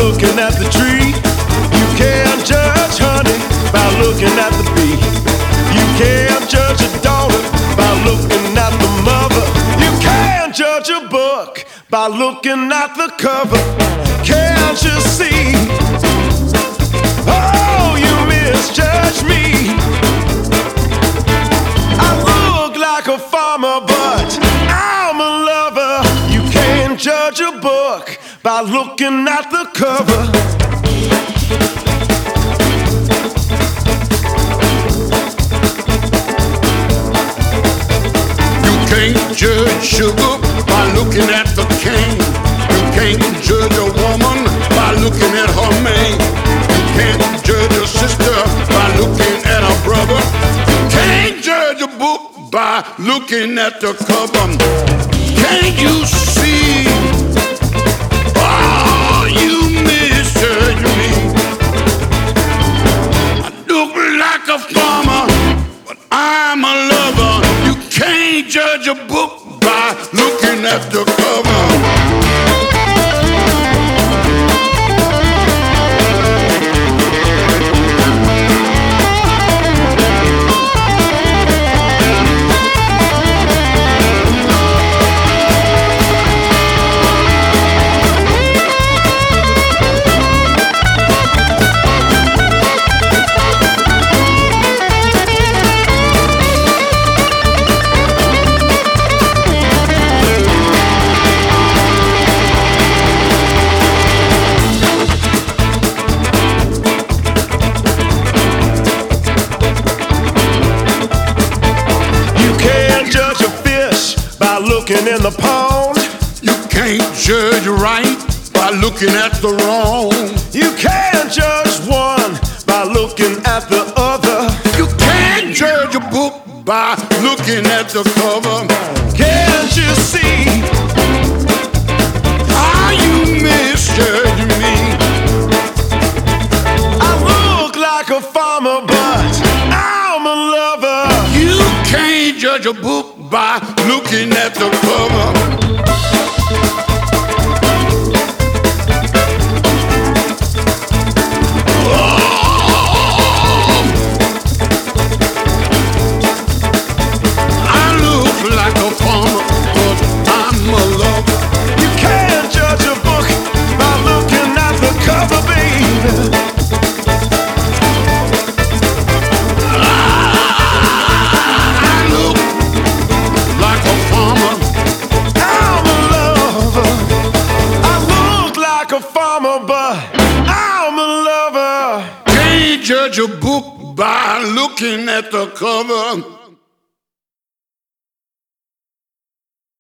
looking at the tree. You can't judge honey by looking at the bee. You can't judge a daughter by looking at the mother. You can't judge a book by looking at the cover. Can't you see? Oh, you misjudge me. I look like a farmer, but I'm a lover. You can't judge a book by looking at the cover. You can't judge sugar by looking at the cane. You can't judge a woman by looking at her man. You can't judge a sister by looking at her brother. You can't judge a book by looking at the cover. Can't you see? Oh, you misjudge me. I look like a farmer, but I'm a lover. You can't judge a book by looking at the cover. Looking in the pond. You can't judge right by looking at the wrong. You can't judge one by looking at the other. You can't judge a book by looking at the cover. Can't you see? How you misjudge me? I look like a farmer, but I'm a lover. You can't judge a book by looking at the cover. I look like a farmer, but I'm a lover. You can't judge a book by looking at the cover, baby. Judge a book by looking at the cover.